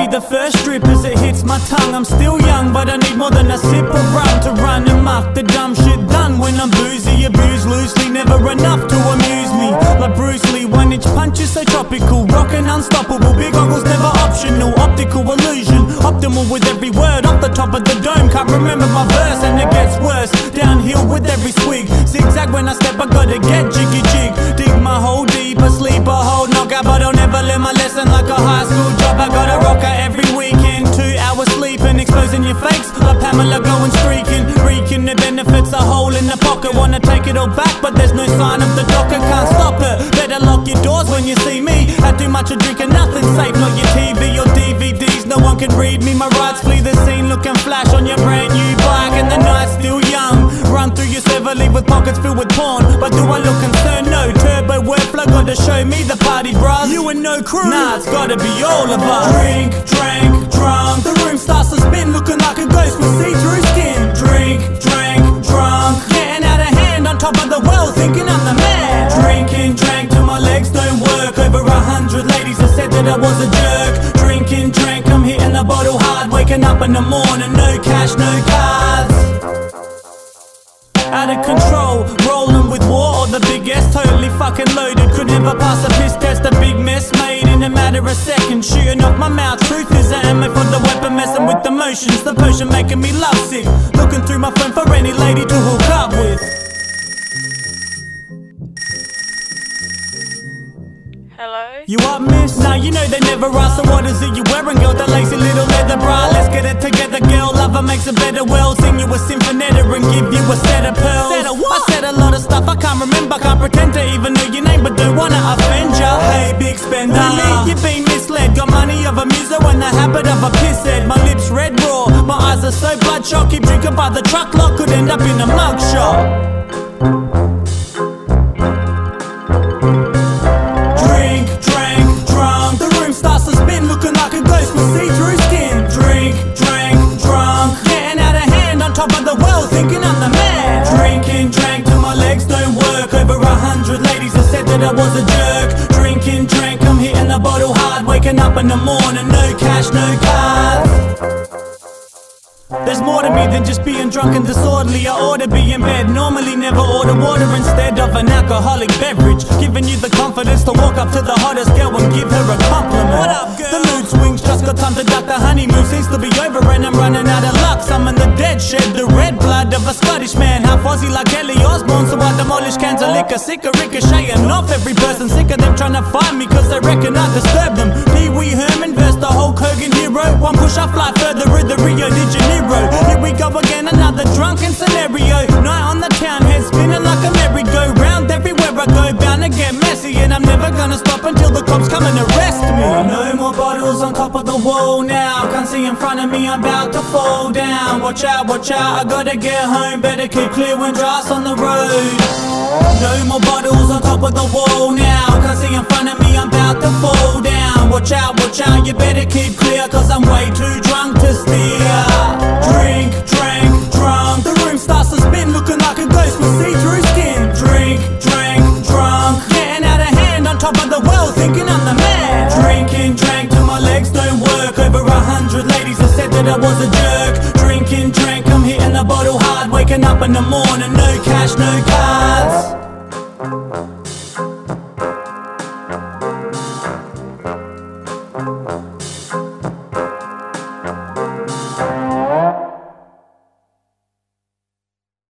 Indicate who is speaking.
Speaker 1: the first drip as it hits my tongue. I'm still young, but I need more than a sip of rum to run amok. The dumb shit done when I'm boozy, abused loosely, never enough to amuse me. Like Bruce Lee, 1-inch punches so tropical, rockin' unstoppable, big goggles never optional, optical illusion, optimal with every word off the top of the dome. Can't remember my verse and it gets worse, downhill with every swig, zigzag when I step, I gotta get jiggy jig, dig my hole deep, asleep a whole knockout, but I'll never learn my lesson like a high school job. I gotta rock out every weekend, 2 hours sleeping, exposing your fakes like Pamela going streaking, reeking the benefits, a hole in the pocket, wanna take it all back, but there's no sign of the docker, can't stop it, better lock your doors when you see me, had too much of drinking, nothing safe, not your TV or DVDs, no one can read me, my rights flee the scene, look and flash on your brand new bike, and the night's still young, run through your server, leave with pockets filled with porn, but do I look concerned? No, turbo wordflow, gotta show me the party, bruh, you and no crew, nah, it's gotta be all of us, drink, drank, drunk, the room starts to spin, looking like a ghost with see-through skin, drink, drank, drunk, getting out of hand, on top of the world, thinking I'm the man, drinking, drank till my legs don't work, over 100 ladies have said that I was a jerk, drinking, drank, I'm hitting the bottle hard, waking up in the morning, no cash, no cards, out of control, rolling with war or the biggest, totally fucking loaded, could never pass a piss test, a big mess made in a matter of seconds, shooting off my mouth, truth is ammo for the weapon, messing with emotions, the potion making me lovesick, looking through my phone for any lady to hook up with.
Speaker 2: Hello?
Speaker 1: You up, miss? Nah, you know they never ask, so what is it you wearing, girl? That lacy little leather bra, let's get it together, girl. Lover makes a better world, sing you a symphonetta and give you a set of pearls. I said a lot of stuff I can't remember, can't pretend to even know your name, but don't wanna offend ya. Hey, big spender, really? You've been misled, got money of a muser and the habit of a pisshead. My lips red raw, my eyes are so bloodshot, keep drinking by the truckload, could end up in a mugshot. Top of the world, thinking I'm the man. Drinking, drank till my legs don't work. Over 100 ladies have said that I was a jerk. Drinking, drank, I'm hitting the bottle hard. Waking up in the morning, no cash, no cards. There's more to me than just being drunk and disorderly. I ought to be in bed, normally never order water instead of an alcoholic beverage, giving you the confidence to walk up to the hottest girl and give her a compliment. What up, girl? The mood swings, just got time to duck. The honeymoon seems to be over and I'm running out of luck. Summon the dead, shed the red blood of a Scottish man, half Aussie like Kelly Osbourne, so I demolish cans of liquor, sick of ricocheting off every person, sick of them trying to find me cause they reckon I disturb them. Pee Wee Herman versus the Hulk Hogan hero, one push I fly further with the Rio de Janeiro. Here we go again, another drunken scenario, night on the town, head spinning like a merry-go-round, everywhere I go, bound to get messy, and I'm never gonna stop until the cops come and arrest me. No more bottles on top of the wall now, can't see in front of me, I'm about to fall down. Watch out, I gotta get home, better keep clear when dry's on the road. No more bottles on top of the wall now, can't see in front of me, I'm about to fall down. Watch out, you better keep clear, cause I'm way too drunk to steer. Drink, drank, drunk, the room starts to spin, looking like a ghost with see-through skin. Drink, drank, drunk, getting out of hand, on top of the world, thinking I'm the man. Drinking, drank till my legs don't work, over 100 ladies have said that I was a jerk. Drinking, drank, I'm hitting the bottle hard, waking up in the morning, no cash, no cards.